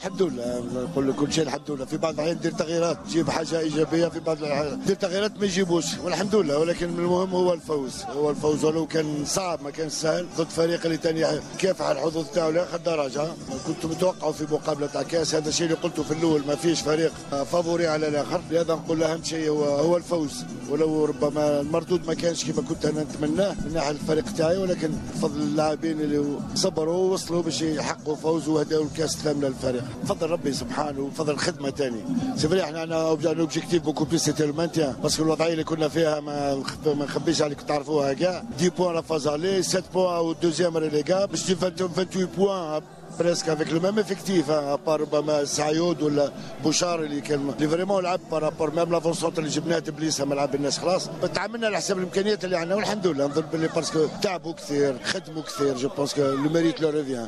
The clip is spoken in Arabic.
الحمد لله، نقول لك كل شيء الحمد لله. في بعض الاحيان ندير تغييرات تجيب حاجه ايجابيه، في بعض الاحيان ندير تغييرات ما يجيبوش، والحمد لله. ولكن المهم هو الفوز، هو الفوز ولو كان صعب ما كان سهل ضد فريق اللي ثاني كافح على الحظوظ تاعو لاخر درجه. كنت متوقع في مقابله تاع كاس، هذا الشيء اللي قلته في الاول، ما فيش فريق فافوري على الاخر، لهذا نقول اهم شيء هو الفوز. ولو ربما المردود ما كانش كما كنت انا نتمناه من ناحيه الفريق تاعي، ولكن بفضل اللاعبين اللي صبروا ووصلوا باش يحققوا فوز وهداوا الكاس الثامن للفريق، بفضل ربي سبحانه وبفضل الخدمه ثاني. سي فري احنا عندنا اوبجيكتيف بوكو بليس سيتي المانتيان، باسكو الوضعيه اللي كنا فيها ما نخبيش عليك تعرفوها كاع. 10 بوان لا فاز الي، 7 بوان او دوزيام ريليغا، باش 28 بوان بريسك افيك لو ميم افيكتيف، ابار ربما سعيود ولا بوشار اللي كان اللي فريمون لعب بارابور ميم لافون سونتر اللي جبناه تبليس ما لعب الناس خلاص. تعاملنا على حسب الامكانيات اللي عندنا والحمد لله. نظن باللي باسكو تعبوا كثير، خدموا كثير، جو بونس كو لو ميريت لو ريفيان.